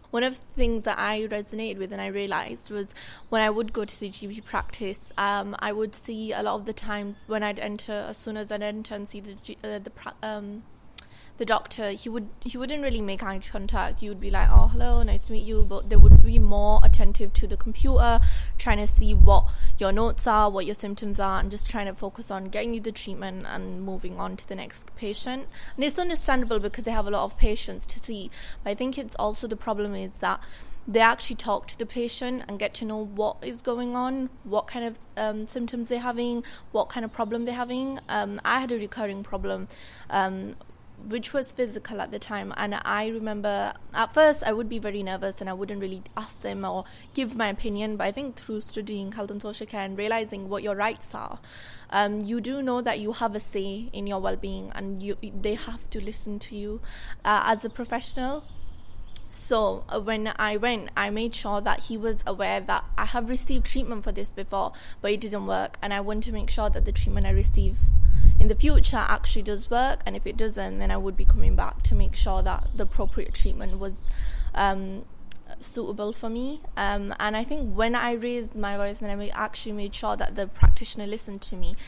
One of the things that I resonated with and I realized was when I would go to the GP practice, I would see a lot of the times when I'd enter, as soon as I'd enter and see the doctor, he wouldn't really make eye contact. You would be like, oh, hello, nice to meet you, but they would be more attentive to the computer, trying to see what your notes are, what your symptoms are, and just trying to focus on getting you the treatment and moving on to the next patient. And it's understandable because they have a lot of patients to see, but I think it's also the problem is that they actually talk to the patient and get to know what is going on, what kind of symptoms they're having, what kind of problem they're having. I had a recurring problem, which was physical at the time, and I remember at first I would be very nervous and I wouldn't really ask them or give my opinion, but I think through studying health and social care and realizing what your rights are, you do know that you have a say in your well-being, and they have to listen to you as a professional. So when I went, I made sure that he was aware that I have received treatment for this before, but it didn't work, and I want to make sure that the treatment I receive in the future actually does work, and if it doesn't, then I would be coming back to make sure that the appropriate treatment was suitable for me. And I think when I raised my voice and I actually made sure that the practitioner listened to me,